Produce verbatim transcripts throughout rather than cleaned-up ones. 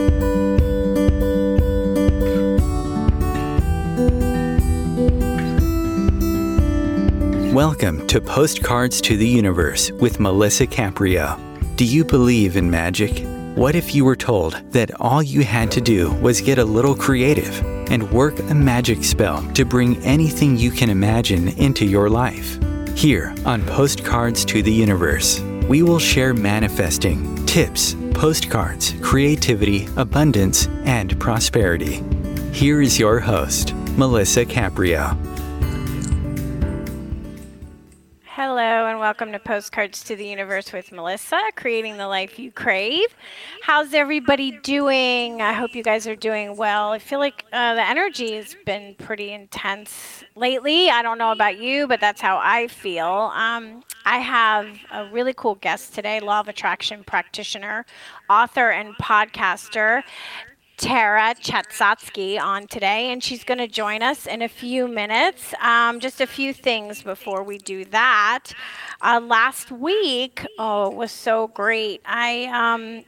Welcome to Postcards to the Universe with Melissa Caprio. Do you believe in magic? What if you were told that all you had to do was get a little creative and work a magic spell to bring anything you can imagine into your life? Here on Postcards to the Universe, we will share manifesting, tips, postcards, creativity, abundance, and prosperity. Here is your host, Melissa Caprio. Hello and welcome to Postcards to the Universe with Melissa, creating the life you crave. How's everybody doing? I hope you guys are doing well. I feel like uh, the energy has been pretty intense lately. I don't know about you, but that's how I feel. Um, I have a really cool guest today, Law of Attraction practitioner, author, and podcaster, Tara Chaitzky, on today, and she's going to join us in a few minutes. Um, just a few things before we do that. Uh, last week, oh, it was so great. I um,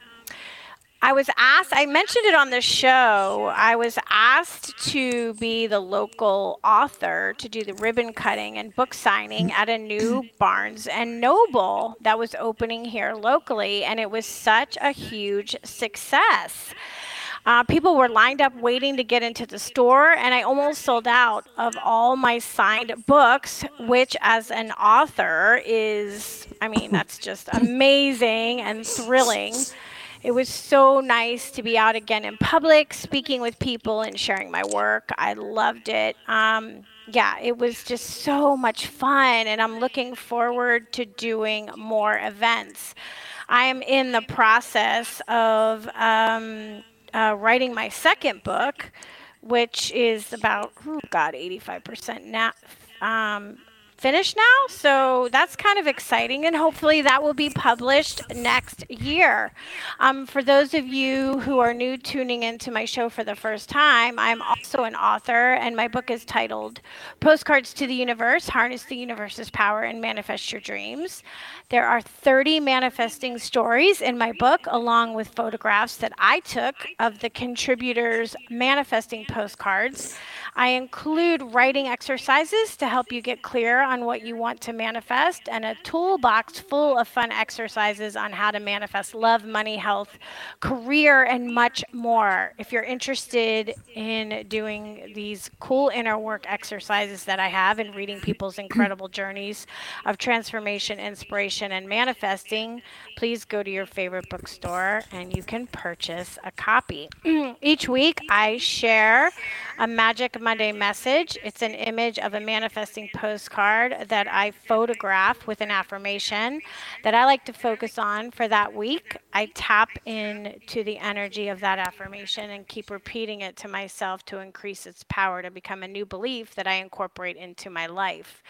I was asked, I mentioned it on the show, I was asked to be the local author to do the ribbon cutting and book signing at a new Barnes and Noble that was opening here locally, and it was such a huge success. Uh, people were lined up waiting to get into the store, and I almost sold out of all my signed books, which as an author is, I mean, that's just amazing and thrilling. It was so nice to be out again in public, speaking with people and sharing my work. I loved it. Um, yeah, it was just so much fun, and I'm looking forward to doing more events. I am in the process of um, Uh, writing my second book, which is about, oh God, eighty-five percent now, um, finished now. So that's kind of exciting, and hopefully that will be published next year. Um, for those of you who are new tuning into my show for the first time, I'm also an author, and my book is titled Postcards to the Universe, Harness the Universe's Power and Manifest Your Dreams. There are thirty manifesting stories in my book, along with photographs that I took of the contributors' manifesting postcards. I include writing exercises to help you get clear on what you want to manifest, and a toolbox full of fun exercises on how to manifest love, money, health, career, and much more. If you're interested in doing these cool inner work exercises that I have and reading people's incredible journeys of transformation, inspiration, and manifesting, please go to your favorite bookstore and you can purchase a copy. Each week I share a Magic Monday message. It's an image of a manifesting postcard that I photograph with an affirmation that I like to focus on for that week. I tap into the energy of that affirmation and keep repeating it to myself to increase its power to become a new belief that I incorporate into my life.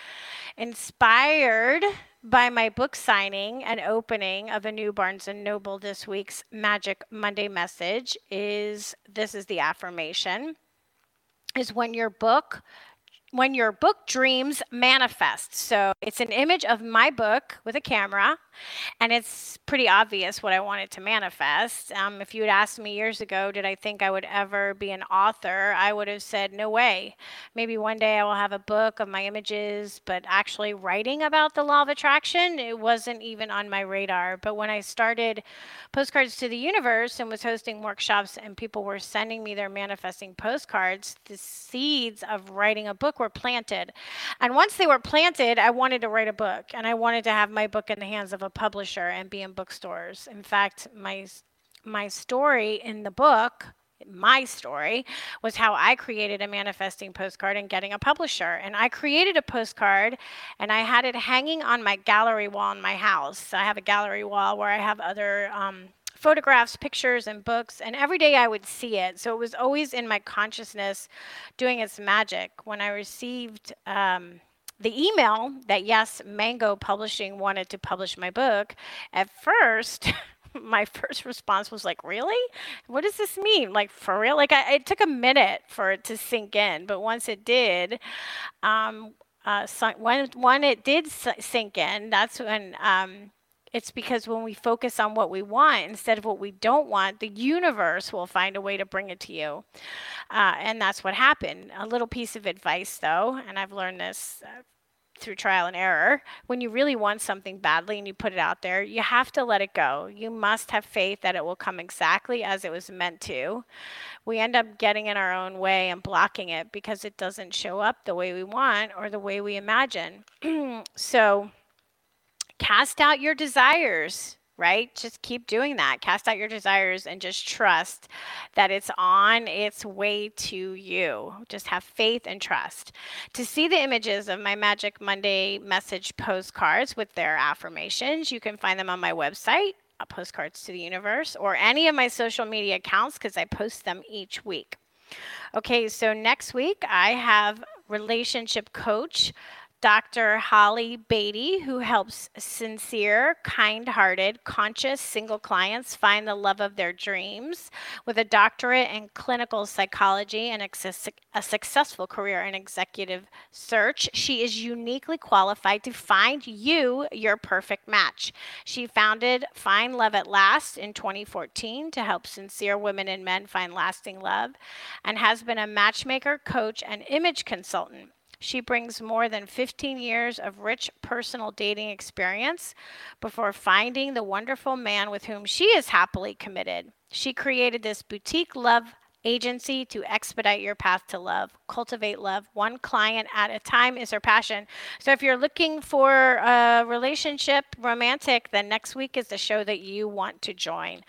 Inspired by my book signing and opening of a new Barnes and Noble, this week's Magic Monday message is, this is the affirmation, is when your book when your book dreams manifest. So it's an image of my book with a camera, and it's pretty obvious what I wanted to manifest. Um, if you had asked me years ago, did I think I would ever be an author, I would have said, no way. Maybe one day I will have a book of my images, but actually writing about the law of attraction, it wasn't even on my radar. But when I started Postcards to the Universe and was hosting workshops and people were sending me their manifesting postcards, the seeds of writing a book were planted. And once they were planted, I wanted to write a book, and I wanted to have my book in the hands of a publisher and be in bookstores. In fact, my my story in the book, my story, was how I created a manifesting postcard and getting a publisher. And I created a postcard, and I had it hanging on my gallery wall in my house. I have a gallery wall where I have other um, photographs, pictures, and books, and every day I would see it. So it was always in my consciousness doing its magic. When I received um, the email that, yes, Mango Publishing wanted to publish my book, at first, my first response was like, really? What does this mean? Like, for real? Like, I, it took a minute for it to sink in, but once it did, um, uh, so when, when it did s- sink in, that's when... Um, It's because when we focus on what we want instead of what we don't want, the universe will find a way to bring it to you. Uh, and that's what happened. A little piece of advice, though, and I've learned this uh, through trial and error. When you really want something badly and you put it out there, you have to let it go. You must have faith that it will come exactly as it was meant to. We end up getting in our own way and blocking it because it doesn't show up the way we want or the way we imagine. So cast out your desires, right? Just keep doing that. Cast out your desires and just trust that it's on its way to you. Just have faith and trust. To see the images of my Magic Monday message postcards with their affirmations, you can find them on my website, Postcards to the Universe, or any of my social media accounts because I post them each week. Okay, so next week I have relationship coach Doctor Holly Beatty, who helps sincere, kind-hearted, conscious single clients find the love of their dreams. With a doctorate in clinical psychology and a successful career in executive search, she is uniquely qualified to find you your perfect match. She founded Find Love at Last in twenty fourteen to help sincere women and men find lasting love, and has been a matchmaker, coach, and image consultant. She brings more than fifteen years of rich personal dating experience before finding the wonderful man with whom she is happily committed. She created this boutique love agency to expedite your path to love. Cultivate love. One client at a time is her passion. So if you're looking for a relationship, romantic, then next week is the show that you want to join.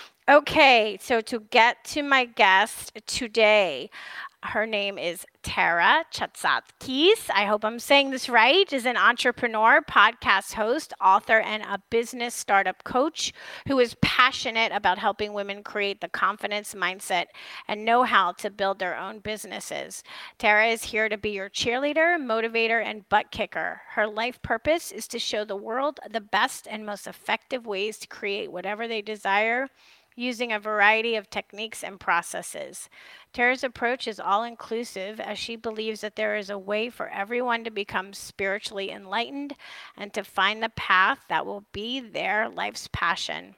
Okay, so to get to my guest today, her name is Tara Chatzakis. I hope I'm saying this right. Is an entrepreneur, podcast host, author, and a business startup coach who is passionate about helping women create the confidence, mindset, and know-how to build their own businesses. Tara is here to be your cheerleader, motivator, and butt kicker. Her life purpose is to show the world the best and most effective ways to create whatever they desire, using a variety of techniques and processes. Tara's approach is all-inclusive as she believes that there is a way for everyone to become spiritually enlightened and to find the path that will be their life's passion.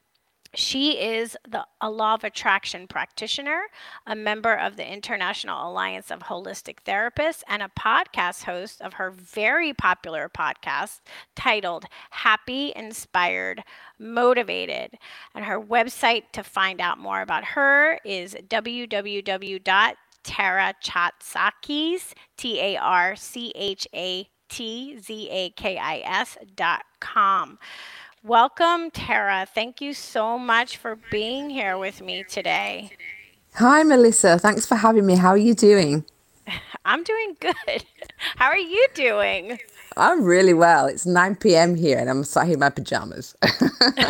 She is the, a law of attraction practitioner, a member of the International Alliance of Holistic Therapists, and a podcast host of her very popular podcast titled Happy, Inspired, Motivated. And her website to find out more about her is w w w dot tara chatzakis, T A R C H A T Z A K I S dot com. Welcome, Tara. Thank you so much for being here with me today. Hi, Melissa. Thanks for having me. How are you doing? I'm doing good. How are you doing? I'm really well. It's nine p.m. here and I'm sat here in my pajamas. That's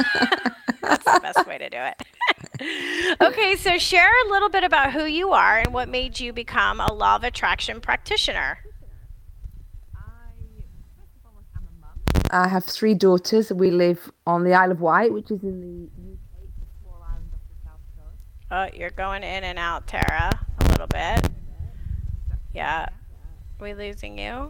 the best way to do it. Okay, so share a little bit about who you are and what made you become a law of attraction practitioner. I have three daughters. We live on the Isle of Wight, which is in the U K, a small island off the south coast. Oh, you're going in and out, Tara, a little bit. Yeah. Are we losing you?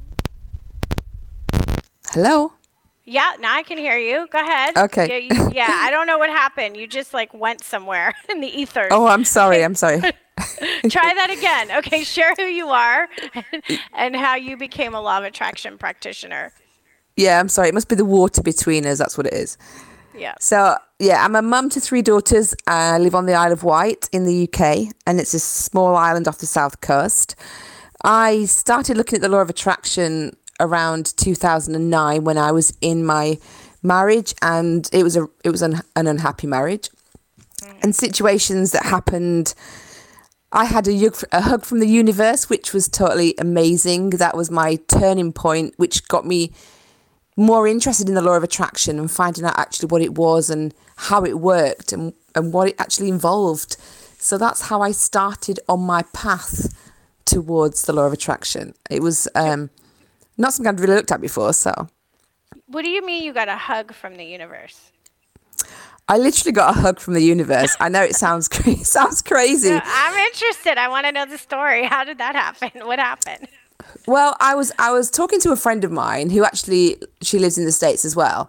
Hello? Yeah, now I can hear you. Go ahead. Okay. Yeah, you, yeah, I don't know what happened. You just like went somewhere in the ether. Oh, I'm sorry. I'm sorry. Try that again. Okay, share who you are and how you became a law of attraction practitioner. Yeah, I'm sorry. It must be the water between us. That's what it is. Yeah. So, yeah, I'm a mum to three daughters. I live on the Isle of Wight in the U K, and it's a small island off the south coast. I started looking at the law of attraction around two thousand nine when I was in my marriage, and it was a it was an, an unhappy marriage. Mm. And situations that happened, I had a, a hug from the universe, which was totally amazing. That was my turning point, which got me more interested in the law of attraction and finding out actually what it was and how it worked and, and what it actually involved. So that's how I started on my path towards the law of attraction. It was um, not something I'd really looked at before. So, what do you mean you got a hug from the universe? I literally got a hug from the universe. I know it sounds cra- sounds crazy. No, I'm interested. I want to know the story. How did that happen? What happened? Well, I was I was talking to a friend of mine who actually, she lives in the States as well.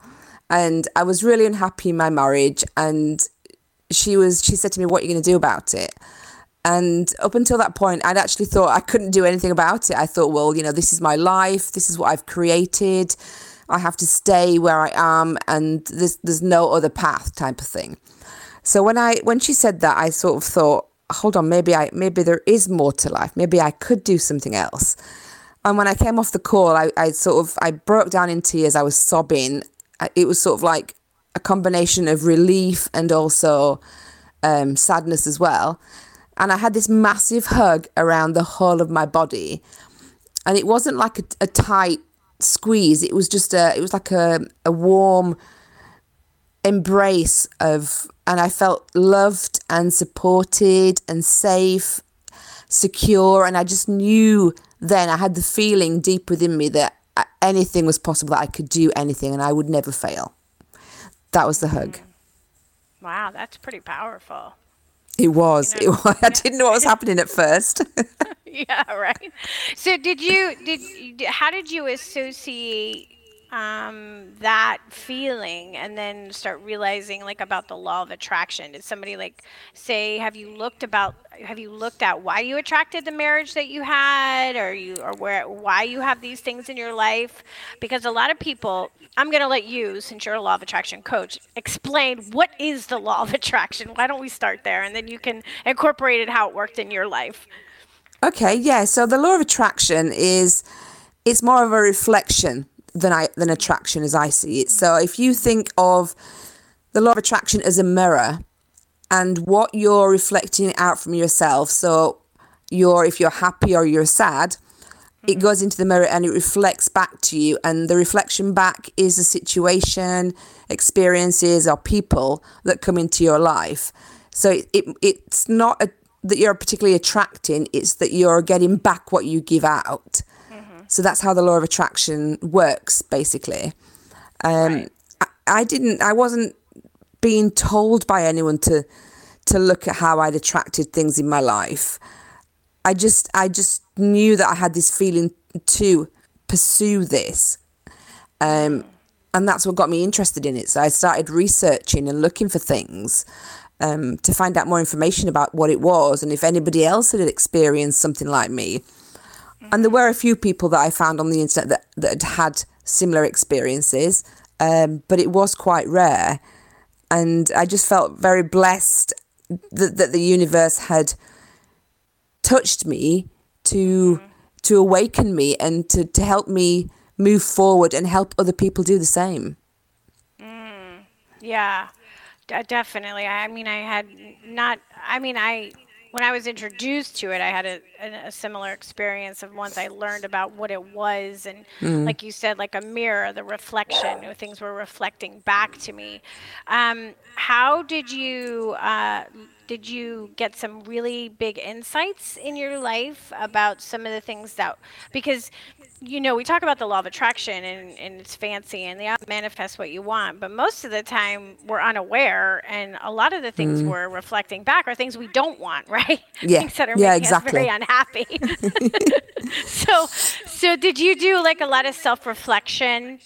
And I was really unhappy in my marriage. And she was, she said to me, what are you going to do about it? And up until that point, I'd actually thought I couldn't do anything about it. I thought, well, you know, this is my life. This is what I've created. I have to stay where I am, and there's there's no other path, type of thing. So when I when she said that, I sort of thought, hold on, maybe I maybe there is more to life. Maybe I could do something else. And when I came off the call, I, I sort of I broke down in tears. I was sobbing. It was sort of like a combination of relief and also um, sadness as well. And I had this massive hug around the whole of my body, and it wasn't like a, a tight squeeze. It was just a, it was like a, a warm embrace of, and I felt loved and supported and safe, secure. And I just knew then, I had the feeling deep within me that anything was possible, that I could do anything and I would never fail. That was the hug. Wow, that's pretty powerful. It was. You know, it was. I didn't know what was happening at first. Yeah, right. So did you, did, how did you associate um, that feeling and then start realizing like about the law of attraction? Did somebody like say, have you looked about, have you looked at why you attracted the marriage that you had, or you, or where, why you have these things in your life? Because a lot of people, I'm going to let you, since you're a law of attraction coach, explain what is the law of attraction. Why don't we start there, and then you can incorporate it how it worked in your life. Okay, yeah. So the law of attraction is, it's more of a reflection than I than attraction as I see it. So if you think of the law of attraction as a mirror, and what you're reflecting out from yourself, so you're if you're happy or you're sad, it goes into the mirror and it reflects back to you, and the reflection back is a situation, experiences, or people that come into your life. So it, it it's not a, that you're particularly attracting, it's that you're getting back what you give out. Mm-hmm. So that's how the law of attraction works, basically. Um, right. I, I didn't, I wasn't being told by anyone to to look at how I'd attracted things in my life. I just I just knew that I had this feeling to pursue this. Um, and that's what got me interested in it. So I started researching and looking for things um, to find out more information about what it was and if anybody else had experienced something like me. And there were a few people that I found on the internet that, that had had similar experiences, um, but it was quite rare. And I just felt very blessed that, that the universe had touched me to to awaken me and to, to help me move forward and help other people do the same. Mm, yeah, d- definitely. I mean, I had not, I mean, I, when I was introduced to it, I had a, a, a similar experience of once I learned about what it was. And mm. like you said, like a mirror, the reflection, you know, things were reflecting back to me. Um, how did you, uh, did you get some really big insights in your life about some of the things that, because, you know, we talk about the law of attraction and, and it's fancy and they manifest what you want, but most of the time we're unaware, and a lot of the things mm. we're reflecting back are things we don't want, right? Yeah, things that are yeah, making exactly. us very unhappy. so, so did you do like a lot of self-reflection?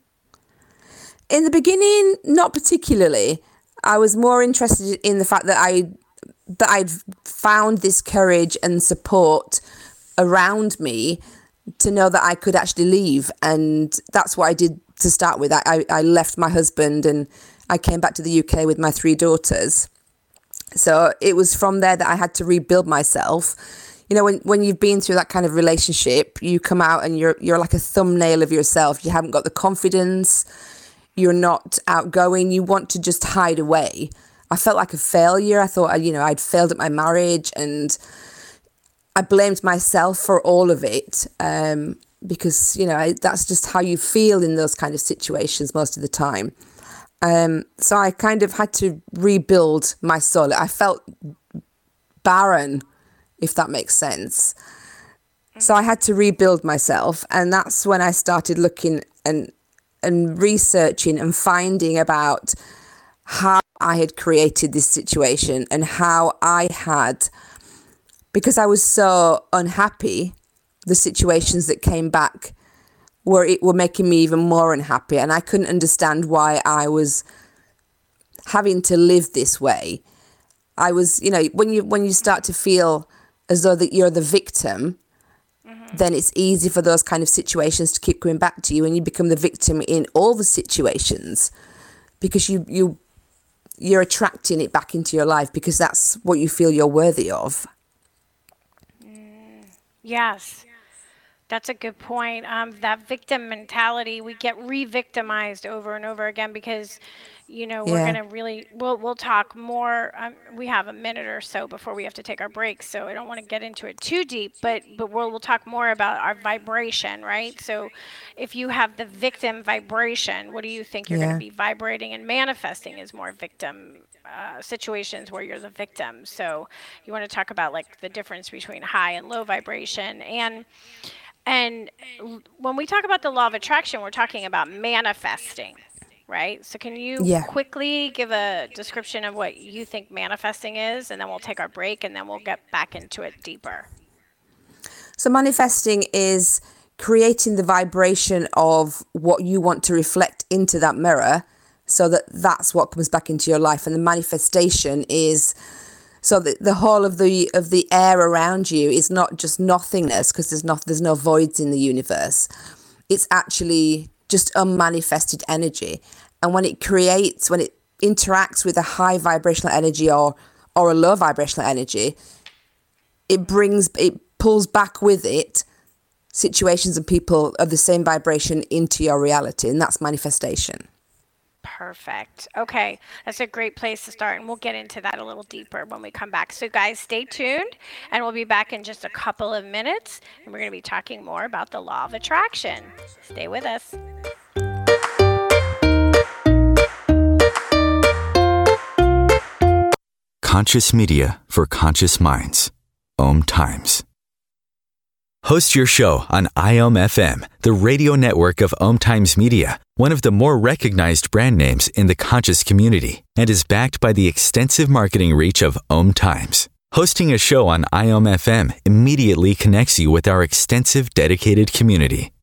In the beginning, not particularly. I was more interested in the fact that I that I'd found this courage and support around me to know that I could actually leave, and that's what I did to start with. I, I, I left my husband and I came back to the U K with my three daughters. So it was from there that I had to rebuild myself. You know, when, when you've been through that kind of relationship, you come out and you're you're like a thumbnail of yourself. You haven't got the confidence. You're not outgoing. You want to just hide away. I felt like a failure. I thought, you know, I'd failed at my marriage, and I blamed myself for all of it um, because, you know, I, that's just how you feel in those kind of situations most of the time. Um, so I kind of had to rebuild my soul. I felt barren, if that makes sense. So I had to rebuild myself, and that's when I started looking and and researching and finding about how I had created this situation and how I had, because I was so unhappy, the situations that came back were it were making me even more unhappy, and I couldn't understand why I was having to live this way. I was, you know, when you when you start to feel as though that you're the victim, mm-hmm. then it's easy for those kind of situations to keep coming back to you, and you become the victim in all the situations because you you you're attracting it back into your life because that's what you feel you're worthy of. Mm, yes. That's a good point. Um, that victim mentality, we get re-victimized over and over again because, you know, we're Yeah. going to really, we'll we'll talk more. Um, we have a minute or so before we have to take our break, so I don't want to get into it too deep, but but we'll, we'll talk more about our vibration, right? So if you have the victim vibration, what do you think you're Yeah. going to be vibrating and manifesting is more victim uh, situations where you're the victim. So you want to talk about like the difference between high and low vibration. And And l- when we talk about the law of attraction, we're talking about manifesting, right? So can you Yeah. quickly give a description of what you think manifesting is, and then we'll take our break, and then we'll get back into it deeper. So manifesting is creating the vibration of what you want to reflect into that mirror so that that's what comes back into your life. And the manifestation is so the, the whole of the of the air around you is not just nothingness because there's not there's no voids in the universe. It's actually just unmanifested energy. And when it creates, when it interacts with a high vibrational energy or or a low vibrational energy, it brings it pulls back with it situations and people of the same vibration into your reality, and that's manifestation. Perfect. Okay, that's a great place to start, and we'll get into that a little deeper when we come back. So guys, stay tuned, and we'll be back in just a couple of minutes, and we're going to be talking more about the law of attraction. Stay with us. Conscious media for conscious minds. Om Times. Host your show on I O M F M, the radio network of Om Times Media, one of the more recognized brand names in the conscious community, and is backed by the extensive marketing reach of Om Times. Hosting a show on I O M F M immediately connects you with our extensive dedicated community.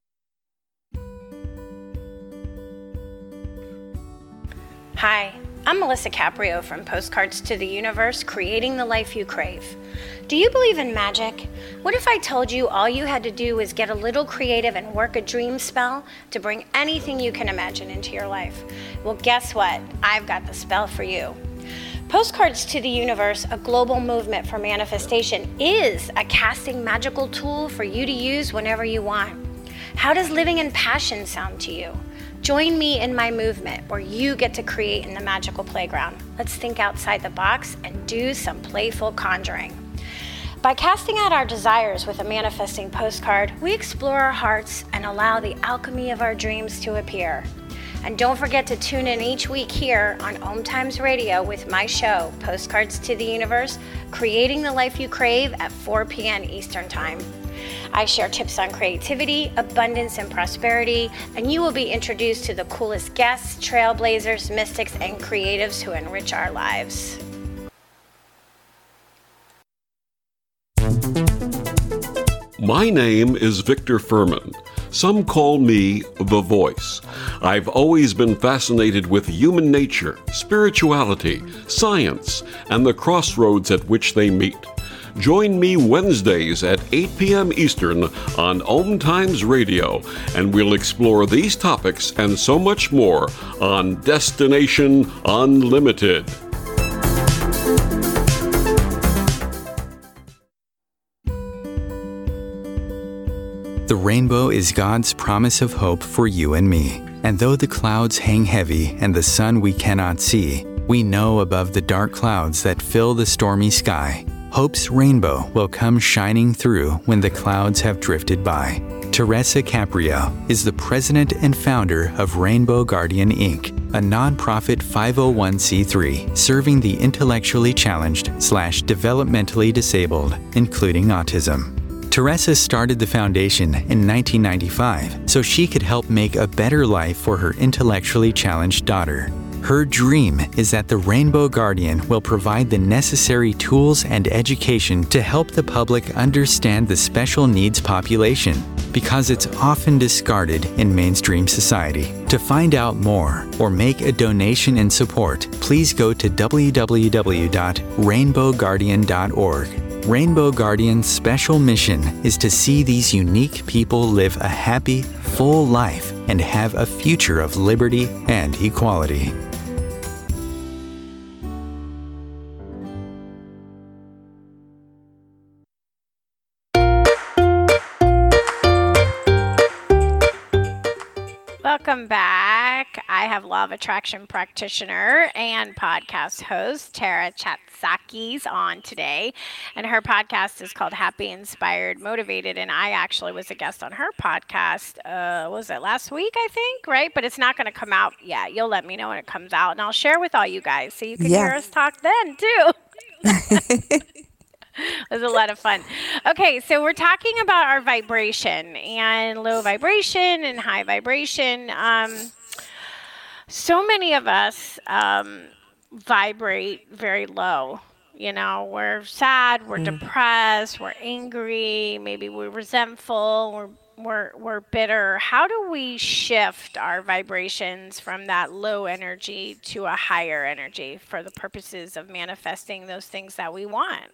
Hi, I'm Melissa Caprio from Postcards to the Universe, creating the life you crave. Do you believe in magic? What if I told you all you had to do was get a little creative and work a dream spell to bring anything you can imagine into your life? Well, guess what? I've got the spell for you. Postcards to the Universe, a global movement for manifestation, is a casting magical tool for you to use whenever you want. How does living in passion sound to you? Join me in my movement where you get to create in the magical playground. Let's think outside the box and do some playful conjuring. By casting out our desires with a manifesting postcard, we explore our hearts and allow the alchemy of our dreams to appear. And don't forget to tune in each week here on Om Times Radio with my show, Postcards to the Universe, creating the life you crave at four p.m. Eastern Time. I share tips on creativity, abundance, and prosperity, and you will be introduced to the coolest guests, trailblazers, mystics, and creatives who enrich our lives. My name is Victor Furman. Some call me The Voice. I've always been fascinated with human nature, spirituality, science, and the crossroads at which they meet. Join me Wednesdays at eight p.m. Eastern on Om Times Radio, and we'll explore these topics and so much more on Destination Unlimited. The rainbow is God's promise of hope for you and me. And though the clouds hang heavy and the sun we cannot see, we know above the dark clouds that fill the stormy sky, hope's rainbow will come shining through when the clouds have drifted by. Teresa Caprio is the president and founder of Rainbow Guardian Incorporated, a nonprofit five oh one c three serving the intellectually challenged slash developmentally disabled, including autism. Teresa started the foundation in nineteen ninety-five so she could help make a better life for her intellectually challenged daughter. Her dream is that the Rainbow Guardian will provide the necessary tools and education to help the public understand the special needs population, because it's often discarded in mainstream society. To find out more or make a donation in support, please go to w w w dot rainbow guardian dot org. Rainbow Guardian's special mission is to see these unique people live a happy, full life and have a future of liberty and equality. Welcome back. I have Law of Attraction practitioner and podcast host Tara Chatzakis on today, and her podcast is called Happy, Inspired, Motivated, and I actually was a guest on her podcast, uh, was it last week, I think, right? But it's not going to come out yet. You'll let me know when it comes out, and I'll share with all you guys so you can Yeah. hear us talk then, too. It was a lot of fun. Okay, so we're talking about our vibration and low vibration and high vibration. Um, so many of us um, vibrate very low. You know, we're sad, we're mm. depressed, we're angry, maybe we're resentful, we're we're we're bitter. How do we shift our vibrations from that low energy to a higher energy for the purposes of manifesting those things that we want?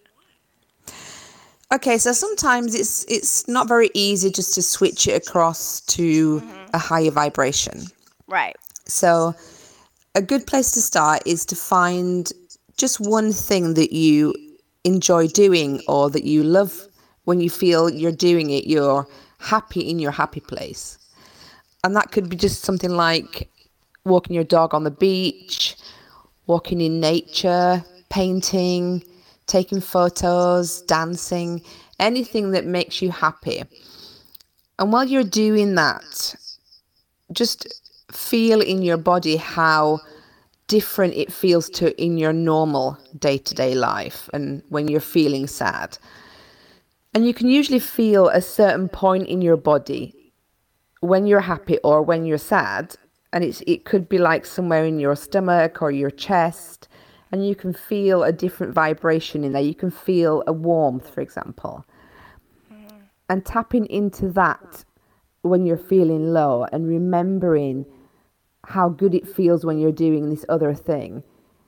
Okay, so sometimes it's it's not very easy just to switch it across to mm-hmm. a higher vibration. Right. So a good place to start is to find just one thing that you enjoy doing or that you love. When you feel you're doing it, you're happy in your happy place. And that could be just something like walking your dog on the beach, walking in nature, painting, taking photos, dancing, anything that makes you happy. And while you're doing that, just feel in your body how different it feels to in your normal day-to-day life and when you're feeling sad. And you can usually feel a certain point in your body when you're happy or when you're sad. And it's it could be like somewhere in your stomach or your chest. And you can feel a different vibration in there. You can feel a warmth, for example. Mm. And tapping into that when you're feeling low and remembering how good it feels when you're doing this other thing.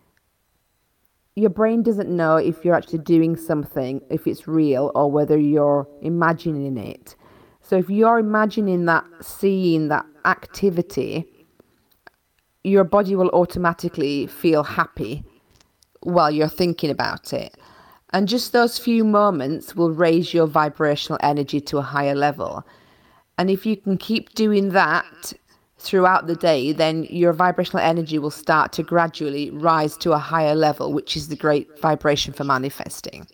Your brain doesn't know if you're actually doing something, if it's real, or whether you're imagining it. So if you're imagining that, seeing that activity, your body will automatically feel happy while you're thinking about it. And just those few moments will raise your vibrational energy to a higher level. And if you can keep doing that throughout the day, then your vibrational energy will start to gradually rise to a higher level, which is the great vibration for manifesting.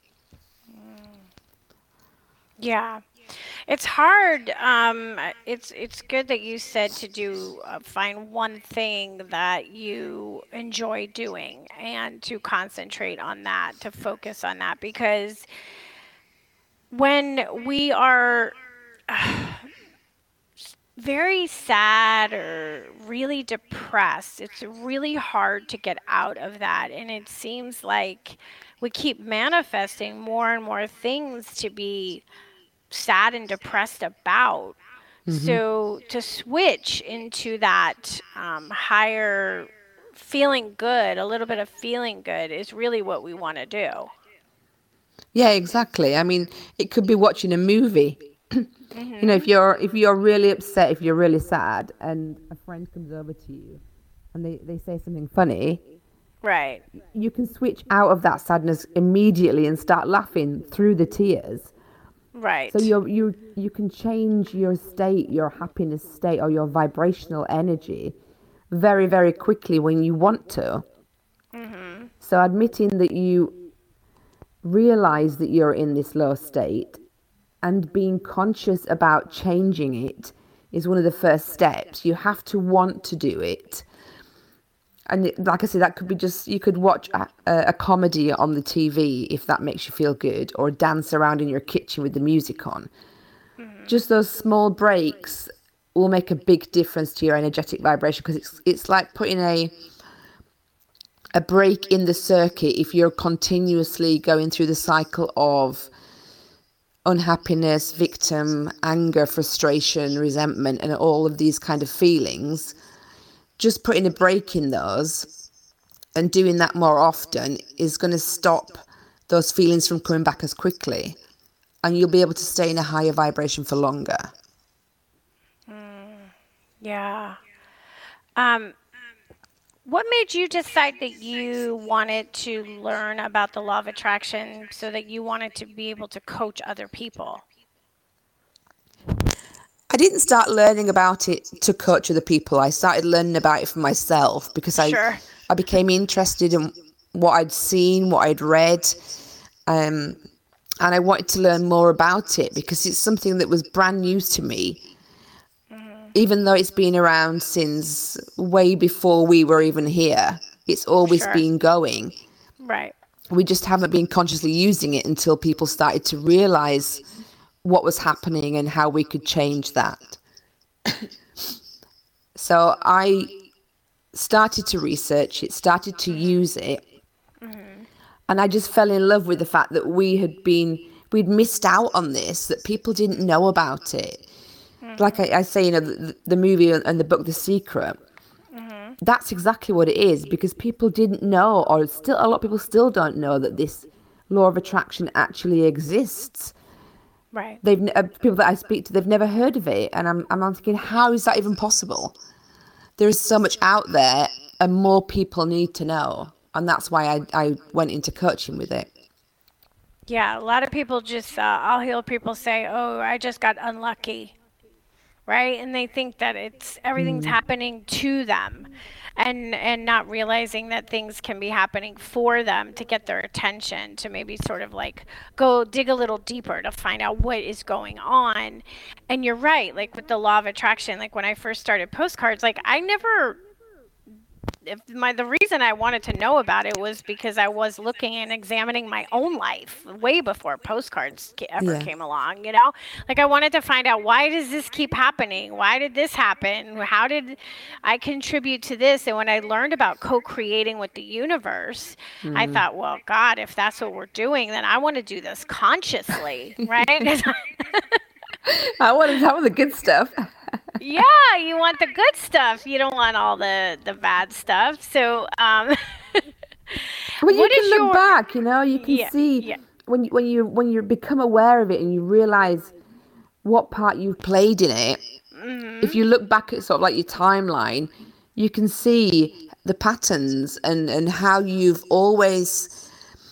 Yeah. It's hard. Um, it's it's good that you said to do uh, find one thing that you enjoy doing and to concentrate on that, to focus on that, because when we are uh, very sad or really depressed, it's really hard to get out of that, and it seems like we keep manifesting more and more things to be sad and depressed about. Mm-hmm. So to switch into that um, higher feeling good, a little bit of feeling good is really what we want to do. Yeah, exactly. I mean, it could be watching a movie. Mm-hmm. You know, if you're if you're really upset, if you're really sad, and a friend comes over to you and they, they say something funny, right? You can switch out of that sadness immediately and start laughing through the tears. Right. So you you you can change your state, your happiness state, or your vibrational energy very, very quickly when you want to. Mm-hmm. So admitting that you realize that you're in this low state and being conscious about changing it is one of the first steps. You have to want to do it. And it, like I said, that could be just, you could watch a, a comedy on the T V if that makes you feel good, or dance around in your kitchen with the music on. Mm-hmm. Just those small breaks will make a big difference to your energetic vibration, because it's it's like putting a a break in the circuit if you're continuously going through the cycle of unhappiness, victim, anger, frustration, resentment, and all of these kind of feelings, just putting a break in those and doing that more often is going to stop those feelings from coming back as quickly. And you'll be able to stay in a higher vibration for longer. Mm, yeah. Um, what made you decide that you wanted to learn about the law of attraction so that you wanted to be able to coach other people? I didn't start learning about it to coach other people. I started learning about it for myself because I, Sure. I became interested in what I'd seen, what I'd read. Um, and I wanted to learn more about it because it's something that was brand new to me. Even though it's been around since way before we were even here, it's always Sure. been going. Right. We just haven't been consciously using it until people started to realize what was happening and how we could change that. So I started to research it, started to use it. Mm-hmm. And I just fell in love with the fact that we had been, we'd missed out on this, that people didn't know about it. Like I, I say, you know, the, the movie and the book, The Secret, mm-hmm. that's exactly what it is, because people didn't know, or still a lot of people still don't know that this law of attraction actually exists. Right. They've uh, people that I speak to, they've never heard of it, and I'm I'm thinking, how is that even possible? There is so much out there, and more people need to know, and that's why I I went into coaching with it. Yeah, a lot of people just, uh, I'll hear people say, oh, I just got unlucky. Right? And they think that it's everything's mm. happening to them and and not realizing that things can be happening for them to get their attention, to maybe sort of like go dig a little deeper to find out what is going on. And you're right, like with the law of attraction, like when I first started postcards, like I never if my the reason I wanted to know about it was because I was looking and examining my own life way before postcards ever yeah. came along, you know? Like I wanted to find out, why does this keep happening? Why did this happen? How did I contribute to this? And when I learned about co-creating with the universe, mm. I thought, well, God, if that's what we're doing, then I want to do this consciously, right? I want to have the good stuff. Yeah, you want the good stuff. You don't want all the, the bad stuff. So, um, well, you what can is look your... back. You know, you can yeah, see yeah. when you, when you when you become aware of it and you realize what part you've played in it. Mm-hmm. If you look back at sort of like your timeline, you can see the patterns and and how you've always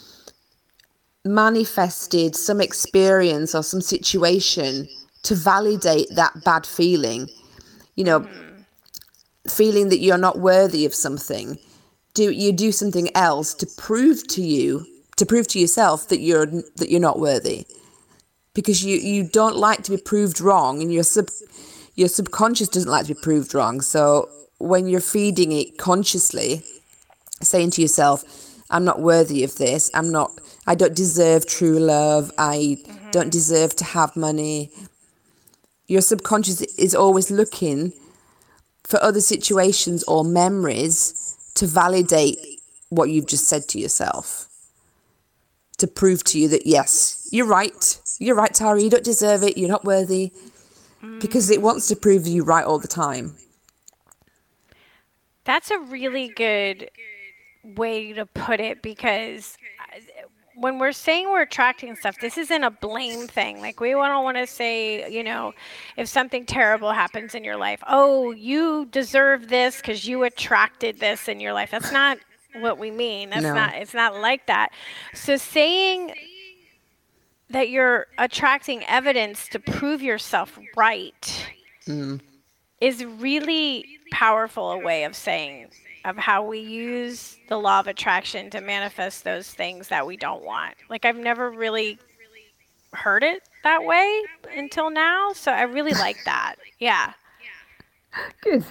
manifested some experience or some situation to validate that bad feeling, you know, mm. feeling that you're not worthy of something. Do you do something else to prove to you, to prove to yourself that you're that you're not worthy, because you, you don't like to be proved wrong, and your sub your subconscious doesn't like to be proved wrong. So when you're feeding it consciously, saying to yourself, I'm not worthy of this. I'm not. I don't deserve true love. I mm-hmm. don't deserve to have money. Your subconscious is always looking for other situations or memories to validate what you've just said to yourself, to prove to you that, yes, you're right. You're right, Tara. You don't deserve it. You're not worthy. Mm. Because it wants to prove you right all the time. That's a really good way to put it, because when we're saying we're attracting stuff, this isn't a blame thing. Like, we don't want to say, you know, if something terrible happens in your life, oh, you deserve this because you attracted this in your life. That's not what we mean. That's no. not, it's not like that. So saying that you're attracting evidence to prove yourself right mm. is really powerful a way of saying, of how we use the law of attraction to manifest those things that we don't want. Like, I've never really heard it that way until now, so I really like that. Yeah. Good.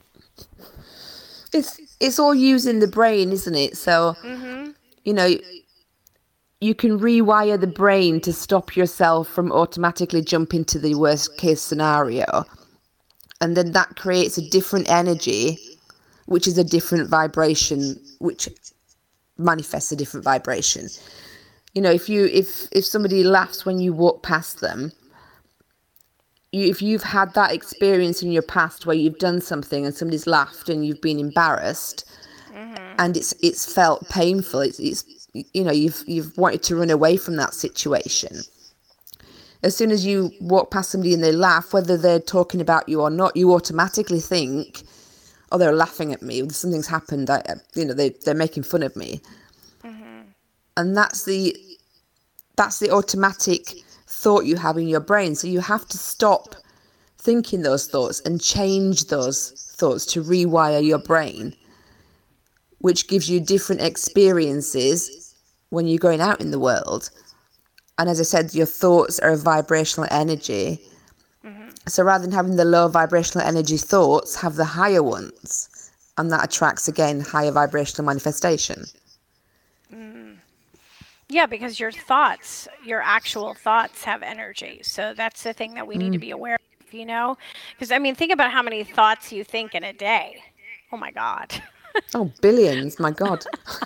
It's it's all using the brain, isn't it? So, mm-hmm. you know, you can rewire the brain to stop yourself from automatically jumping to the worst case scenario. And then that creates a different energy, which is a different vibration, which manifests a different vibration. You know, if you if if somebody laughs when you walk past them, you, if you've had that experience in your past where you've done something and somebody's laughed and you've been embarrassed, mm-hmm. and it's it's felt painful, it's, it's you know you've you've wanted to run away from that situation. As soon as you walk past somebody and they laugh, whether they're talking about you or not, you automatically think, "Oh, they're laughing at me. Something's happened. I, you know, they they're making fun of me." Mm-hmm. And that's the that's the automatic thought you have in your brain. So you have to stop thinking those thoughts and change those thoughts to rewire your brain, which gives you different experiences when you're going out in the world. And as I said, your thoughts are a vibrational energy. Mm-hmm. So rather than having the low vibrational energy thoughts, have the higher ones. And that attracts, again, higher vibrational manifestation. Mm. Yeah, because your thoughts, your actual thoughts have energy. So that's the thing that we mm. need to be aware of, you know? Because, I mean, think about how many thoughts you think in a day. Oh, my God. Oh, billions. My God.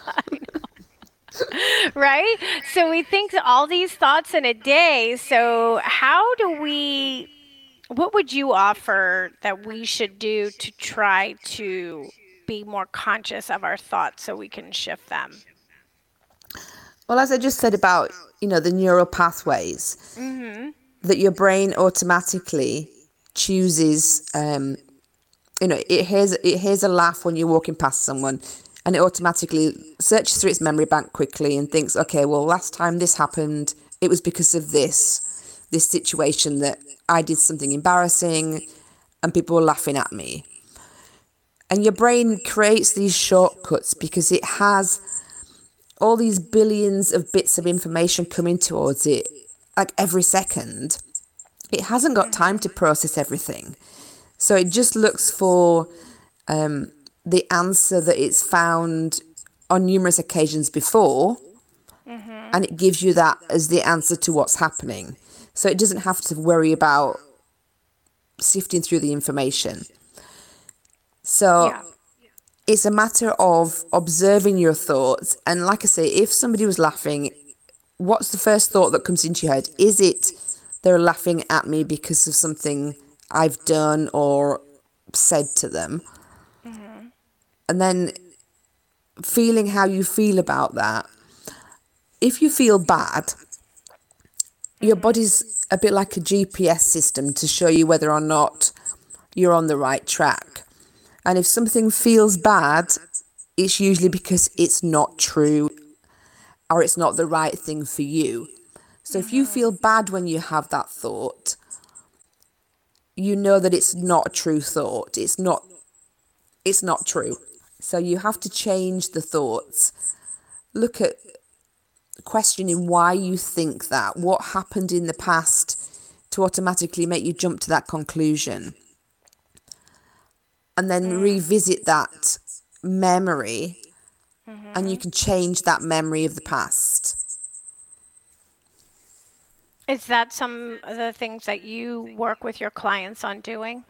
Right? So we think all these thoughts in a day. So how do we, what would you offer that we should do to try to be more conscious of our thoughts so we can shift them? Well, as I just said about, you know, the neural pathways, mm-hmm. that your brain automatically chooses, um, you know, it hears, it hears a laugh when you're walking past someone, and it automatically searches through its memory bank quickly and thinks, okay, well, last time this happened, it was because of this, this situation that I did something embarrassing and people were laughing at me. And your brain creates these shortcuts because it has all these billions of bits of information coming towards it, like every second. It hasn't got time to process everything. So it just looks for um, the answer that it's found on numerous occasions before, mm-hmm. and it gives you that as the answer to what's happening. So it doesn't have to worry about sifting through the information. So yeah. It's a matter of observing your thoughts. And like I say, if somebody was laughing, what's the first thought that comes into your head? Is it they're laughing at me because of something I've done or said to them? Mm-hmm. And then feeling how you feel about that. If you feel bad, your body's a bit like a G P S system to show you whether or not you're on the right track. And if something feels bad, it's usually because it's not true or it's not the right thing for you. So if you feel bad when you have that thought, you know that it's not a true thought. It's not, it's not true. So you have to change the thoughts. Look at questioning why you think that. What happened in the past to automatically make you jump to that conclusion? And then mm. revisit that memory, mm-hmm. and you can change that memory of the past. Is that some of the things that you work with your clients on doing?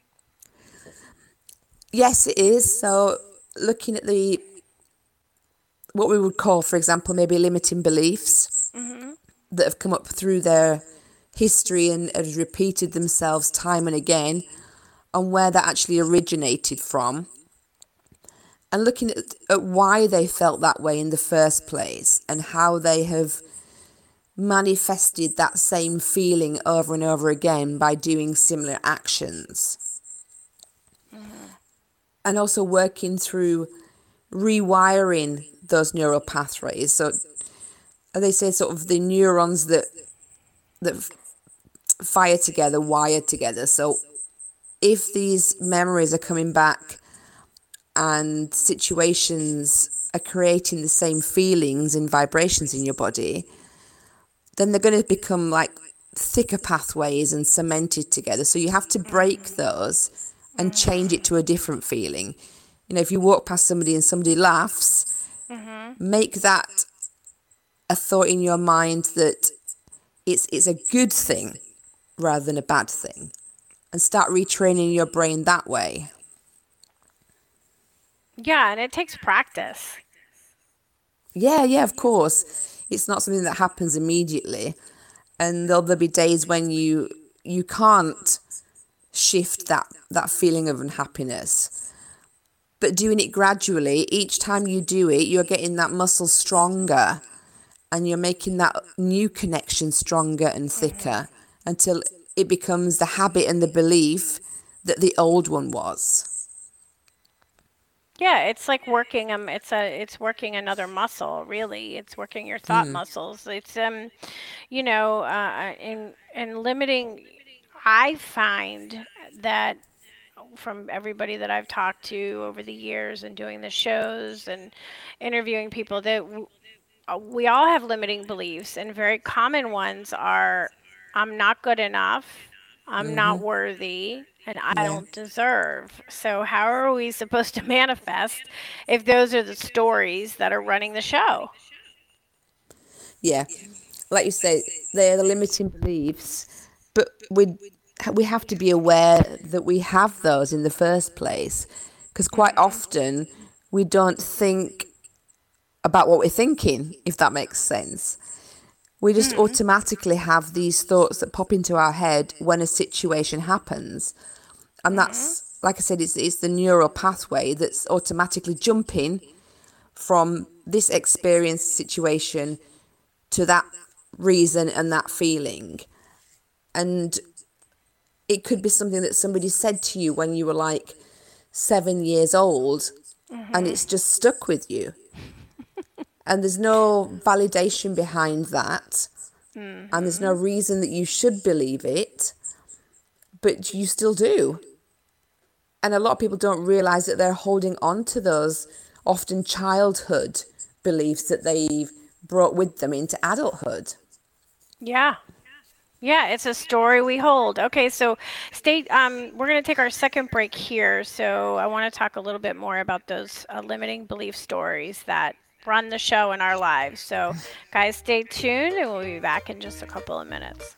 Yes, it is. So looking at the, what we would call, for example, maybe limiting beliefs mm-hmm. that have come up through their history and have repeated themselves time and again, and where that actually originated from, and looking at, at why they felt that way in the first place and how they have manifested that same feeling over and over again by doing similar actions. Mm-hmm. And also working through rewiring those neural pathways. So they say sort of the neurons that that fire together, wire together. So if these memories are coming back and situations are creating the same feelings and vibrations in your body, then they're going to become like thicker pathways and cemented together. So you have to break those and change it to a different feeling. You know, if you walk past somebody and somebody laughs, mm-hmm. make that a thought in your mind that it's it's a good thing rather than a bad thing. And start retraining your brain that way. Yeah, and it takes practice. Yeah, yeah, of course. It's not something that happens immediately. And there'll, there'll be days when you you can't shift that, that feeling of unhappiness. But doing it gradually, each time you do it, you're getting that muscle stronger and you're making that new connection stronger and thicker until it becomes the habit and the belief that the old one was. Yeah, it's like working um it's a it's working another muscle, really. It's working your thought Mm. muscles. It's um you know, uh in in limiting, I find that from everybody that I've talked to over the years and doing the shows and interviewing people, that w- uh, we all have limiting beliefs, and very common ones are, I'm not good enough, I'm not Mm-hmm. worthy, and I Yeah. don't deserve. So how are we supposed to manifest if those are the stories that are running the show? Yeah. Like you say, they're the limiting beliefs, but we we have to be aware that we have those in the first place, because quite often we don't think about what we're thinking, if that makes sense. We just automatically have these thoughts that pop into our head when a situation happens. And that's, like I said, it's, it's the neural pathway that's automatically jumping from this experience situation to that reason and that feeling. And it could be something that somebody said to you when you were like seven years old, and it's just stuck with you. And there's no validation behind that. And there's no reason that you should believe it, but you still do. And a lot of people don't realize that they're holding on to those often childhood beliefs that they've brought with them into adulthood. Yeah. Yeah, it's a story we hold. Okay, so stay. Um, we're going to take our second break here. So I want to talk a little bit more about those uh, limiting belief stories that run the show in our lives. So, guys, stay tuned, and we'll be back in just a couple of minutes.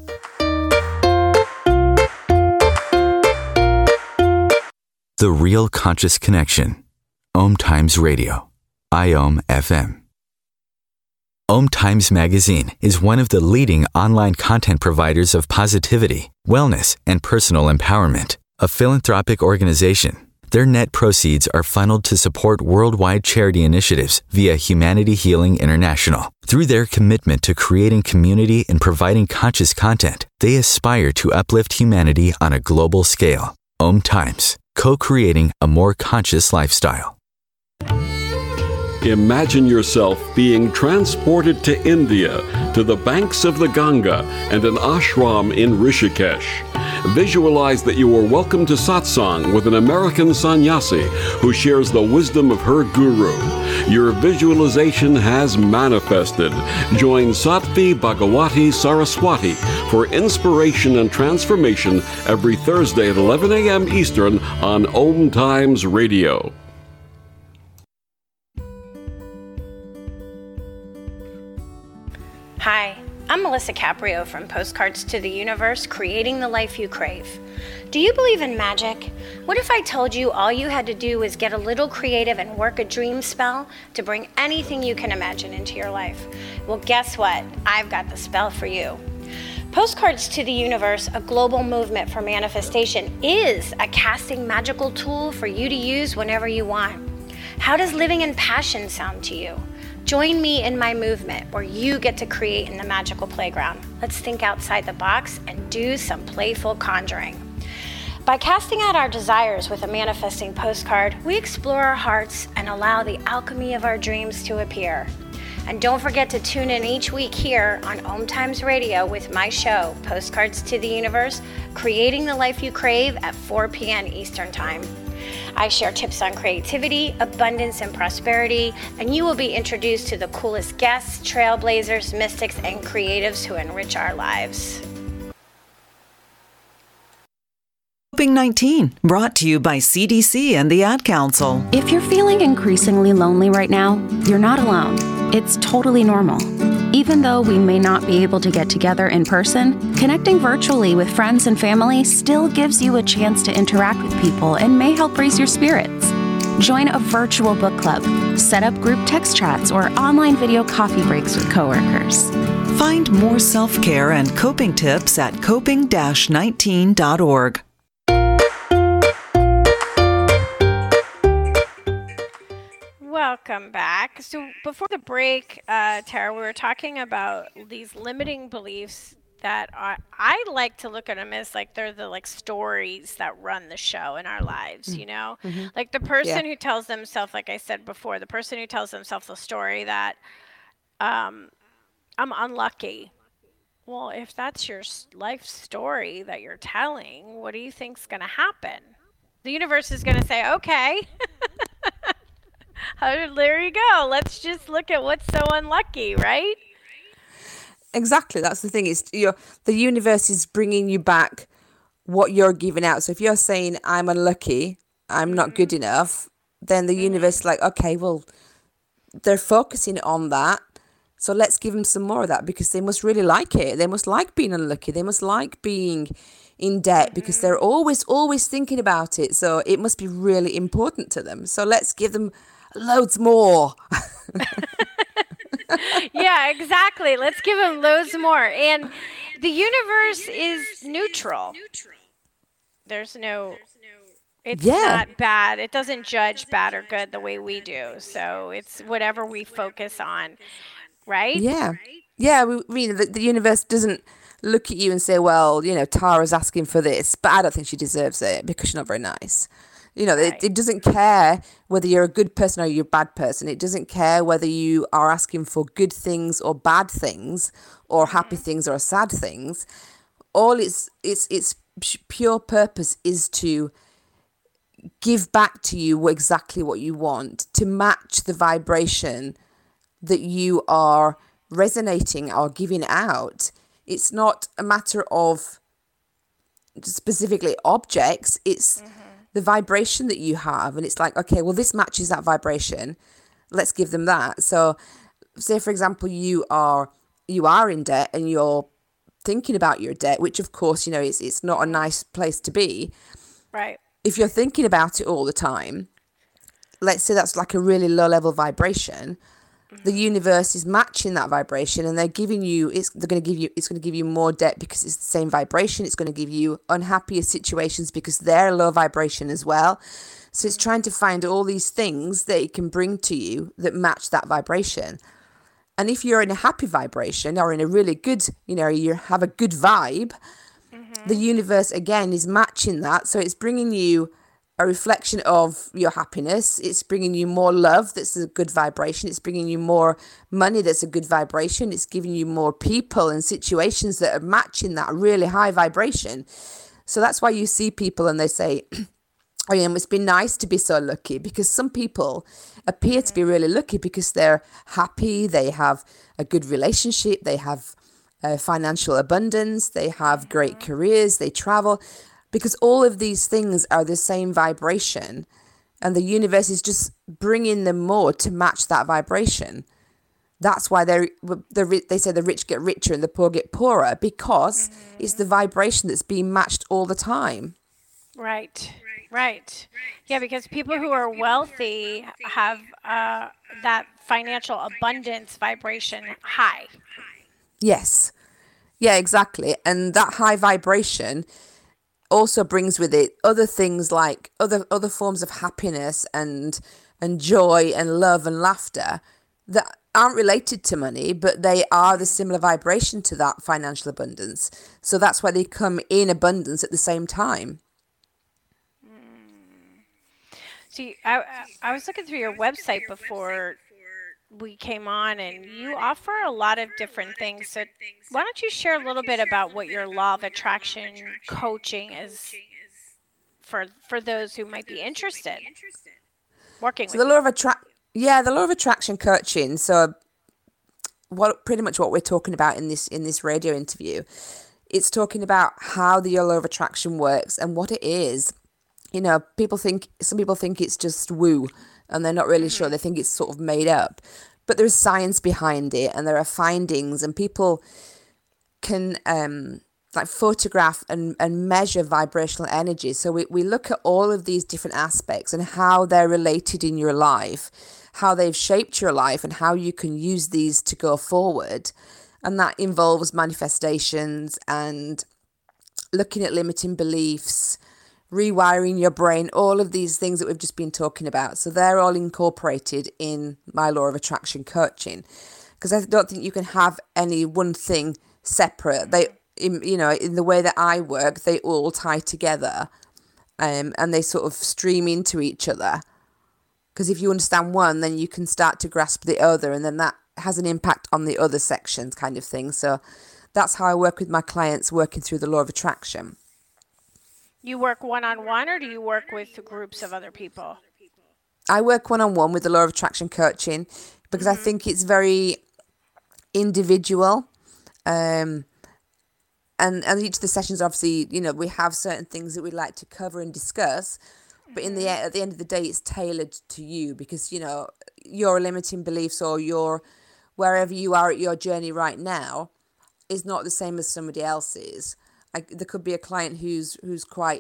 The Real Conscious Connection. Om Times Radio. I O M F M. Om Times Magazine is one of the leading online content providers of positivity, wellness, and personal empowerment. A philanthropic organization, their net proceeds are funneled to support worldwide charity initiatives via Humanity Healing International. Through their commitment to creating community and providing conscious content, they aspire to uplift humanity on a global scale. Om Times, co-creating a more conscious lifestyle. Imagine yourself being transported to India, to the banks of the Ganga and an ashram in Rishikesh. Visualize that you are welcome to satsang with an American sannyasi who shares the wisdom of her guru. Your visualization has manifested. Join Sattvi Bhagawati Saraswati for inspiration and transformation every Thursday at eleven a.m. Eastern on Om Times Radio. Hi, I'm Melissa Caprio from Postcards to the Universe, creating the life you crave. Do you believe in magic? What if I told you all you had to do was get a little creative and work a dream spell to bring anything you can imagine into your life? Well, guess what? I've got the spell for you. Postcards to the Universe, a global movement for manifestation, is a casting magical tool for you to use whenever you want. How does living in passion sound to you? Join me in my movement where you get to create in the magical playground. Let's think outside the box and do some playful conjuring. By casting out our desires with a manifesting postcard, we explore our hearts and allow the alchemy of our dreams to appear. And don't forget to tune in each week here on Om Times Radio with my show, Postcards to the Universe, creating the life you crave at four p.m. Eastern Time. I share tips on creativity, abundance, and prosperity, and you will be introduced to the coolest guests, trailblazers, mystics, and creatives who enrich our lives. Coping nineteen, brought to you by C D C and the Ad Council. If you're feeling increasingly lonely right now, you're not alone. It's totally normal. Even though we may not be able to get together in person, connecting virtually with friends and family still gives you a chance to interact with people and may help raise your spirits. Join a virtual book club, set up group text chats, or online video coffee breaks with coworkers. Find more self-care and coping tips at coping dash nineteen dot org. Welcome back. So before the break, uh, Tara, we were talking about these limiting beliefs that are, I like to look at them as like they're the like stories that run the show in our lives, you know? Mm-hmm. Like the person Yeah. who tells themselves, like I said before, the person who tells themselves the story that um, I'm unlucky. Well, if that's your s- life story that you're telling, what do you think's going to happen? The universe is going to say, okay. Oh, there you go. Let's just look at what's so unlucky, right? Exactly. That's the thing. Is you're, the universe is bringing you back what you're giving out. So if you're saying I'm unlucky, I'm not good enough, then the universe is like, okay, well, they're focusing on that. So let's give them some more of that because they must really like it. They must like being unlucky. They must like being in debt because they're always, always thinking about it. So it must be really important to them. So let's give them loads more. Yeah, exactly. Let's give them loads more. And the universe is neutral. There's no, it's Yeah. not bad. It doesn't judge bad or good the way we do. So it's whatever we focus on, right? Yeah. Yeah. We, we the, the universe doesn't look at you and say, well, you know, Tara's asking for this, but I don't think she deserves it because she's not very nice. You know, Right. it, it doesn't care whether you're a good person or you're a bad person. It doesn't care whether you are asking for good things or bad things or happy things or sad things. All its its its p- pure purpose is to give back to you exactly what you want, to match the vibration that you are resonating or giving out. It's not a matter of specifically objects. It's the vibration that you have, and it's like, okay, well, this matches that vibration, let's give them that. So say for example you are you are in debt and you're thinking about your debt, which of course, you know, it's it's not a nice place to be. Right. If you're thinking about it all the time, let's say that's like a really low level vibration, the universe is matching that vibration and they're giving you it's they're going to give you it's going to give you more debt because it's the same vibration. It's going to give you unhappier situations because they're low vibration as well. So it's trying to find all these things that it can bring to you that match that vibration. And if you're in a happy vibration or in a really good, you know, you have a good vibe, the universe again is matching that. So it's bringing you a reflection of your happiness. It's bringing you more love. That's a good vibration. It's bringing you more money. That's a good vibration. It's giving you more people and situations that are matching that really high vibration. So that's why you see people and they say, oh, yeah, it must be nice to be so lucky, because some people appear to be really lucky because they're happy. They have a good relationship. They have uh, financial abundance. They have great careers. They travel. Because all of these things are the same vibration, and the universe is just bringing them more to match that vibration. That's why they're, the they say the rich get richer and the poor get poorer, because mm-hmm. it's the vibration that's being matched all the time. Right, right. Yeah, because people who are wealthy have uh, that financial abundance vibration high. Yes. Yeah, exactly. And that high vibration also brings with it other things like other other forms of happiness and and joy and love and laughter that aren't related to money, but they are the similar vibration to that financial abundance. So that's why they come in abundance at the same time. See, I I was looking through your website before we came on, and you offer a lot of different things. So why don't you share a little bit about what your law of attraction coaching is for for those who might be interested working So with the law of attract, yeah, the law of attraction coaching. So what pretty much what we're talking about in this in this radio interview, it's talking about how the law of attraction works and what it is. You know, people think some people think it's just woo, and they're not really mm-hmm. sure. They think it's sort of made up, but there's science behind it, and there are findings, and people can um, like photograph and, and measure vibrational energy. So we, we look at all of these different aspects and how they're related in your life, how they've shaped your life, and how you can use these to go forward. And that involves manifestations and looking at limiting beliefs, rewiring your brain, all of these things that we've just been talking about. So they're all incorporated in my Law of Attraction coaching, because I don't think you can have any one thing separate. They, in, you know, in the way that I work, they all tie together, um, and they sort of stream into each other. Because if you understand one, then you can start to grasp the other, and then that has an impact on the other sections, kind of thing. So that's how I work with my clients, working through the Law of Attraction. You work one-on-one, or do you work with groups of other people? I work one-on-one with the Law of Attraction coaching, because mm-hmm. I think it's very individual. Um, and, and each of the sessions, obviously, you know, we have certain things that we'd like to cover and discuss. But in the at the end of the day, it's tailored to you, because, you know, your limiting beliefs or your wherever you are at your journey right now is not the same as somebody else's. I, there could be a client who's who's quite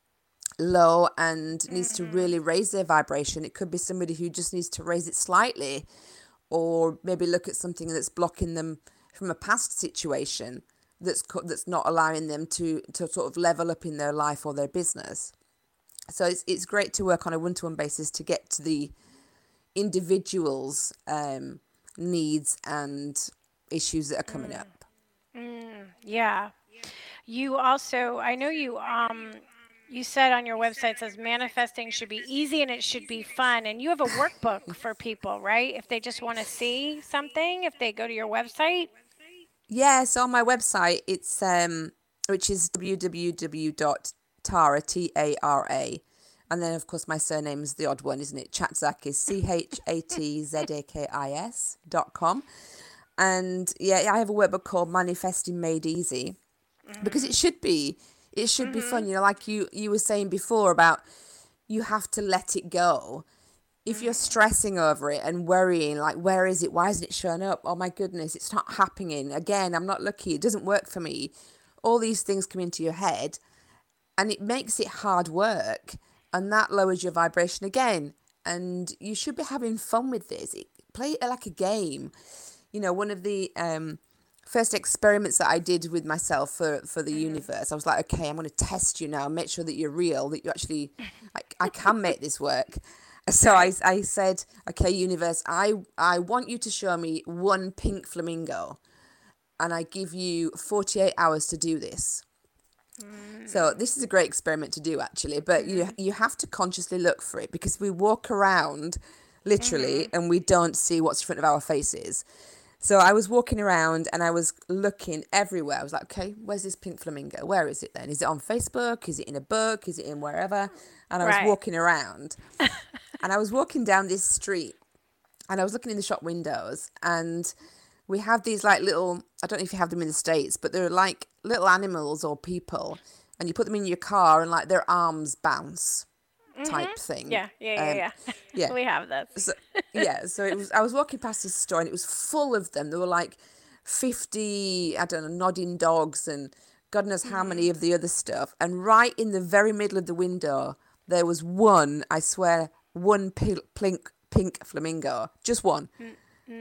low and mm-hmm. needs to really raise their vibration. It could be somebody who just needs to raise it slightly, or maybe look at something that's blocking them from a past situation that's that's not allowing them to to sort of level up in their life or their business. So it's it's great to work on a one-to-one basis to get to the individual's um, needs and issues that are coming mm. up. Mm, yeah. You also, I know you um you said on your website, says manifesting should be easy and it should be fun. And you have a workbook for people, right? If they just want to see something, if they go to your website. Yeah, so on my website, it's um which is w w w dot tara T A R A, and then of course my surname is the odd one, isn't it? Chatzakis, C H A T Z A K I S dot com. And yeah, I have a workbook called Manifesting Made Easy, mm-hmm. because it should be it should mm-hmm. be fun. You know, like you you were saying before about you have to let it go. If you're stressing over it and worrying, like, where is it? Why isn't it showing up? Oh my goodness, it's not happening. Again, I'm not lucky. It doesn't work for me. All these things come into your head, and it makes it hard work, and that lowers your vibration again. And you should be having fun with this. It, play it like a game. You know, one of the um, first experiments that I did with myself for, for the universe, I was like, okay, I'm going to test you now, make sure that you're real, that you actually, I, I can make this work. So I, I said, okay, universe, I, I want you to show me one pink flamingo, and I give you forty-eight hours to do this. Mm. So this is a great experiment to do, actually, but you you have to consciously look for it, because we walk around literally mm-hmm. and we don't see what's in front of our faces. So I was walking around and I was looking everywhere. I was like, okay, where's this pink flamingo? Where is it then? Is it on Facebook? Is it in a book? Is it in wherever? And I was right. walking around and I was walking down this street and I was looking in the shop windows, and we have these like little, I don't know if you have them in the States, but they're like little animals or people, and you put them in your car and like their arms bounce. Mm-hmm. Type thing. Yeah, yeah, yeah, um, yeah. yeah. We have this. So, yeah, so it was. I was walking past this store and it was full of them. There were like fifty, I don't know, nodding dogs and God knows how many of the other stuff. And right in the very middle of the window, there was one, I swear, one pink, pink, pink flamingo. Just one. Mm.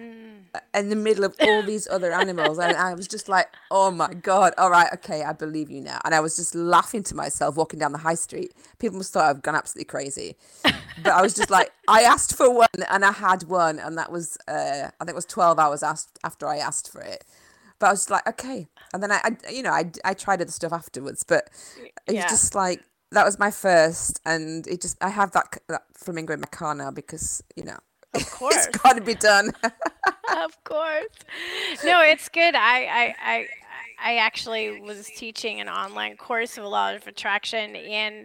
In the middle of all these other animals, and I was just like, oh my God, all right, okay, I believe you now. And I was just laughing to myself walking down the high street. People must thought I've gone absolutely crazy, but I was just like, I asked for one and I had one, and that was uh I think it was twelve hours asked after I asked for it. But I was just like, okay. And then I, I you know I, I tried other stuff afterwards, but it yeah. was just like, that was my first, and it just, I have that, that flamingo in my car now, because, you know, of course. It's got to be done. Of course. No, it's good. I, I, I, I actually was teaching an online course of Law of Attraction, and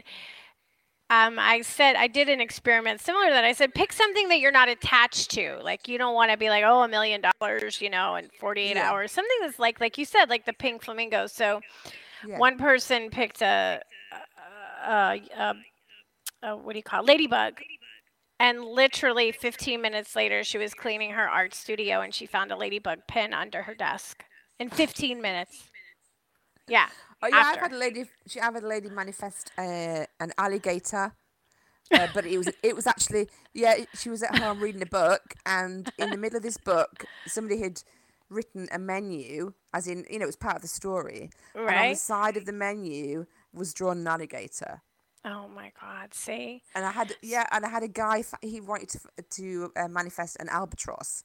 um, I said, I did an experiment similar to that. I said, pick something that you're not attached to. Like, you don't want to be like, oh, a million dollars, you know, in forty-eight yeah. hours. Something that's like, like you said, like the pink flamingo. So yeah. one person picked a, a, a, a, a, what do you call it? Ladybug. And literally fifteen minutes later, she was cleaning her art studio and she found a ladybug pin under her desk in fifteen minutes. Yeah. Oh yeah, after. I've had a lady. She I've had a lady manifest uh, an alligator, uh, but it was it was actually yeah. She was at home reading a book, and in the middle of this book, somebody had written a menu, as in you know it was part of the story, and on the Right? side of the menu was drawn an alligator. Oh my God. See? And I had yeah, and I had a guy. He wanted to to uh, manifest an albatross,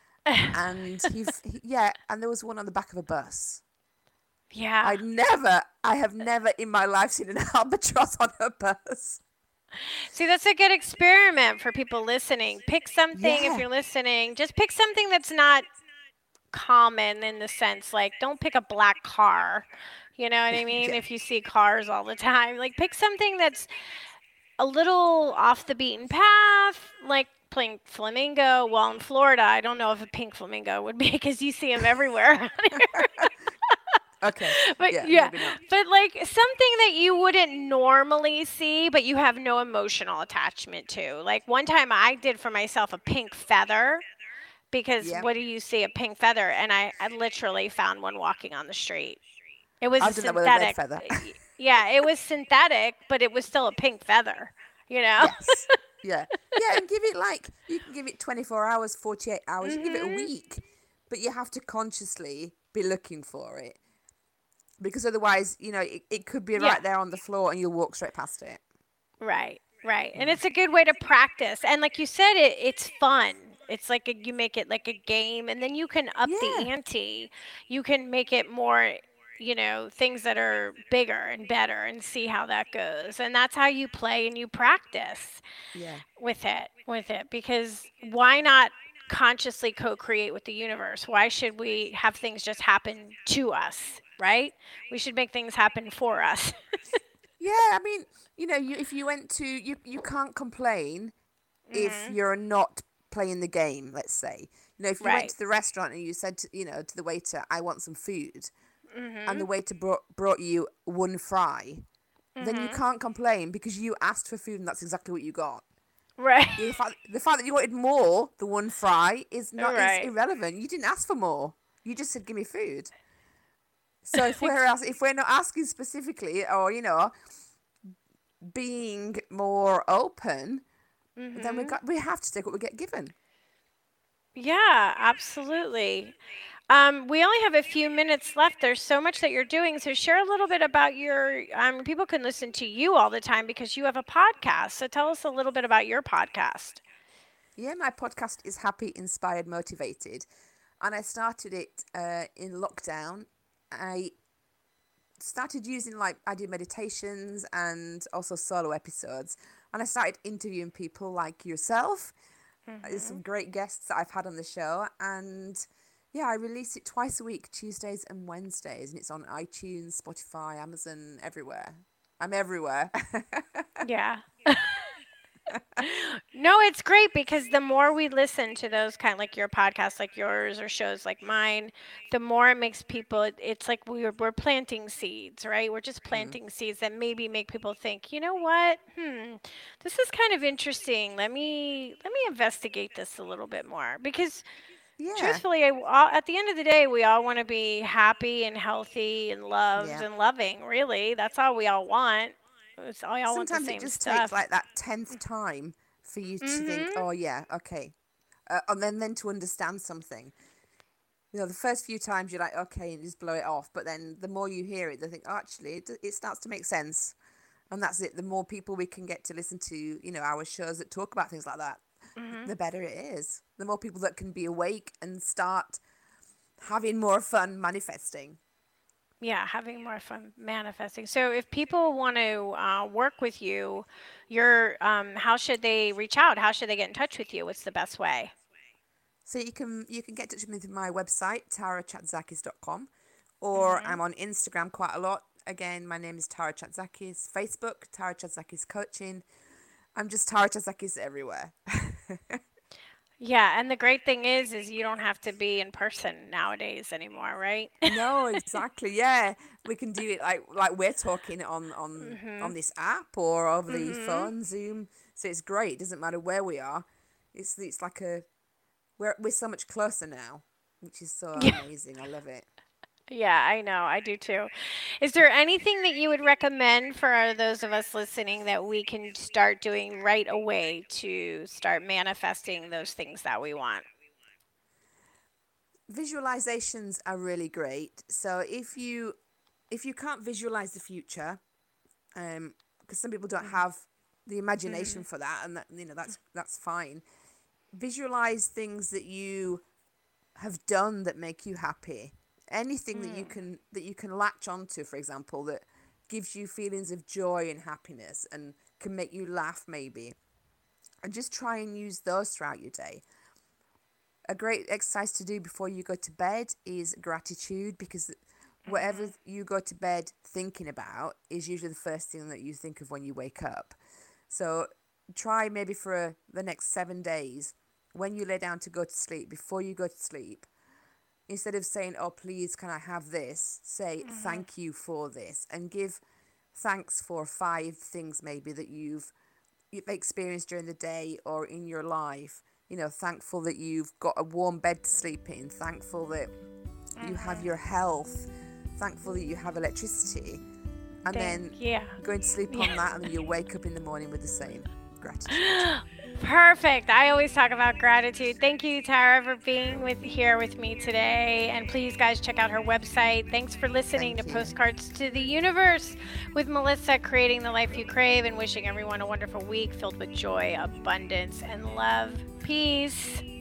and he, he yeah, and there was one on the back of a bus. Yeah. I never, I have never in my life seen an albatross on a bus. See, that's a good experiment for people listening. Pick something Yeah. if you're listening. Just pick something that's not common in the sense like don't pick a black car. You know what I mean? Yeah. If you see cars all the time, like pick something that's a little off the beaten path, like playing flamingo. Well, in Florida, I don't know if a pink flamingo would be because you see them everywhere around here. Okay. But yeah, yeah, maybe not. but like something that you wouldn't normally see, but you have no emotional attachment to. Like one time I did for myself a pink feather because Yeah. what do you see? A pink feather. And I, I literally found one walking on the street. It was I've a done that with a red synthetic. feather. Yeah, it was synthetic, but it was still a pink feather, you know? Yes. Yeah. Yeah, and give it like, you can give it twenty-four hours, forty-eight hours, you can give it a week, but you have to consciously be looking for it. Because otherwise, you know, it, it could be Yeah. right there on the floor and you'll walk straight past it. Right, right. And it's a good way to practice. And like you said, it it's fun. It's like a, you make it like a game and then you can up the Yeah. ante. You can make it more, you know, things that are bigger and better and see how that goes. And that's how you play and you practice Yeah. with it, with it because why not consciously co-create with the universe? Why should we have things just happen to us, right? We should make things happen for us. Yeah, I mean, you know, you, if you went to, you, you can't complain if you're not playing the game, let's say. You know, if you went Right. to the restaurant and you said, to, you know, to the waiter, I want some food, and the waiter brought, brought you one fry, then you can't complain because you asked for food and that's exactly what you got. Right. The fact, the fact that you wanted more than one fry is not Right. is irrelevant. You didn't ask for more. You just said, give me food. So if we're ask, if we're not asking specifically, or you know, being more open, then we got we have to take what we get given. Yeah, absolutely. Um, we only have a few minutes left. There's so much that you're doing. So share a little bit about your, um, people can listen to you all the time because you have a podcast. So tell us a little bit about your podcast. Yeah, my podcast is Happy, Inspired, Motivated, and I started it uh, in lockdown. I started using like I did meditations and also solo episodes, and I started interviewing people like yourself. There's some great guests that I've had on the show, and yeah, I release it twice a week, Tuesdays and Wednesdays, and it's on iTunes, Spotify, Amazon, everywhere. I'm everywhere. Yeah. No, it's great because the more we listen to those kind of like your podcasts, like yours, or shows like mine, the more it makes people. it- It's like we're we're planting seeds, right? We're just planting seeds that maybe make people think, you know what? Hmm, this is kind of interesting. Let me let me investigate this a little bit more because Yeah. truthfully, I, all, at the end of the day, we all want to be happy and healthy and loved Yeah. and loving. Really, that's all we all want. It's all y'all want the Sometimes same it just stuff. takes like that tenth time for you to think, oh yeah, okay, uh, and then then to understand something. You know, the first few times you're like, okay, and just blow it off, but then the more you hear it, they think, oh, actually, it, it starts to make sense, and that's it. The more people we can get to listen to, you know, our shows that talk about things like that, the better it is. The more people that can be awake and start having more fun manifesting. Yeah, having more fun manifesting. So, if people want to uh, work with you, your um, how should they reach out? How should they get in touch with you? What's the best way? So you can you can get in touch with me through my website, tara chatzakis dot com, or I'm on Instagram quite a lot. Again, my name is Tara Chatzakis. Facebook, Tara Chatzakis Coaching. I'm just Tara Chatzakis everywhere. Yeah, and the great thing is, is you don't have to be in person nowadays anymore, right? No, exactly. Yeah, we can do it like like we're talking on on on this app or over the phone, Zoom. So it's great. It doesn't matter where we are. It's it's like a we're we're so much closer now, which is so amazing. I love it. Yeah, I know. I do too. Is there anything that you would recommend for those of us listening that we can start doing right away to start manifesting those things that we want? Visualizations are really great. So if you if you can't visualize the future, um, because some people don't have the imagination for that, and that, you know, that's that's fine. Visualize things that you have done that make you happy. Anything that you can that you can latch onto, for example, that gives you feelings of joy and happiness and can make you laugh maybe. And just try and use those throughout your day. A great exercise to do before you go to bed is gratitude, because whatever you go to bed thinking about is usually the first thing that you think of when you wake up. So try maybe for uh, the next seven days, when you lay down to go to sleep, before you go to sleep, instead of saying, oh, please, can I have this? Say, thank you for this, and give thanks for five things maybe that you've, you've experienced during the day or in your life. You know, thankful that you've got a warm bed to sleep in, thankful that you have your health, thankful that you have electricity, and Thank then you. going to sleep on that, and then you wake up in the morning with the same gratitude. Perfect. I always talk about gratitude. Thank you, Tara, for being with here with me today. And please, guys, check out her website. Thanks for listening Thank to you. Postcards to the Universe with Melissa, creating the life you crave, and wishing everyone a wonderful week filled with joy, abundance, and love. Peace.